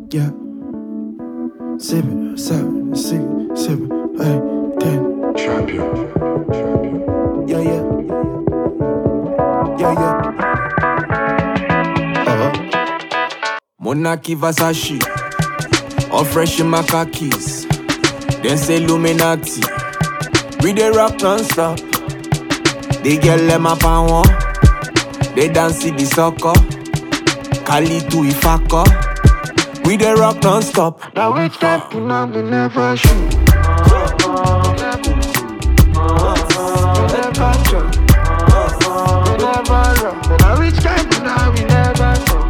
Yeah. 7, 7, 6, 7, 8, 10. Trap you. Yeah, yeah. Yeah, yeah. Monarchy Versace, all fresh in my khakis. Then say Illuminati, we dey rock non-stop. They get them up and one, they dance in the soccer. Kali to Ifako, we dey rock non-stop. Now we step in and we never shoot. Never jump. We never run. Now we step in and we never stop.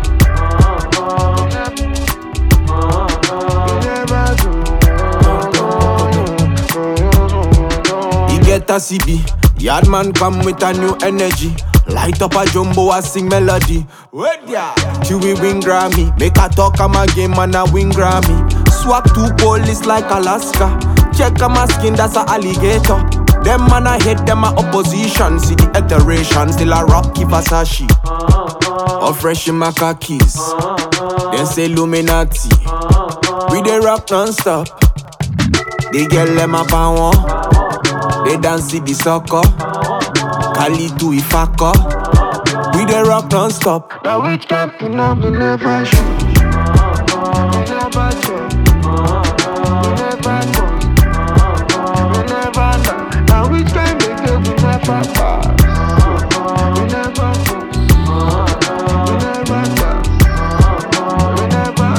We never do. He get a CB, yard man come with a new energy. Light up a jumbo, a sing melody. Wait ya, she will win Grammy. Make her talk, I'm a game and a win Grammy. Swag to police like Alaska. Check on my skin, that's a alligator. Them man I hate them a opposition. See the iteration, still a Rocky Versace. All fresh in my khakis. Then say Illuminati. We dey rock non-stop. They get them up and one. They dance in the soccer. Kali to Ifako, we dey rock non-stop. Now we step in and we never shoot. We never jump. We never go. We never die. Now we step in and we never pass. We never go. We never die. We never.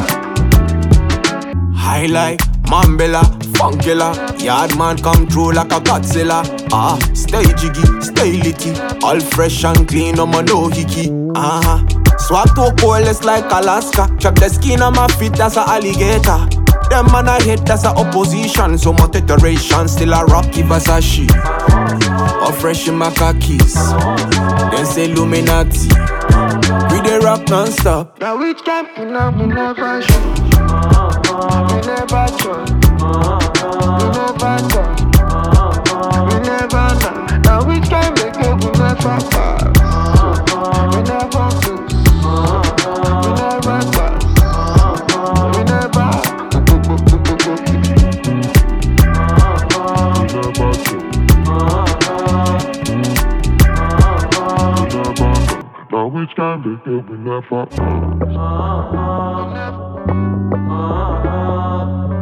High like Mambella, Funkilla. Yard man come through like a Godzilla. Stay jiggy, stay licky. All fresh and clean, no more no hickey. Swag to coalesce like Alaska. Check the skin on my feet, that's a alligator. Them man I hate, that's a opposition. So much iteration, still a Rocky Versace. All fresh in my khakis. Then say Illuminati. We dey rock non-stop. Now we step in and we never shoot. We never jump. We never die. We never die. Now we can make it, we never pass. We never lose. We never pass. We never. Now we can make it, we never pass.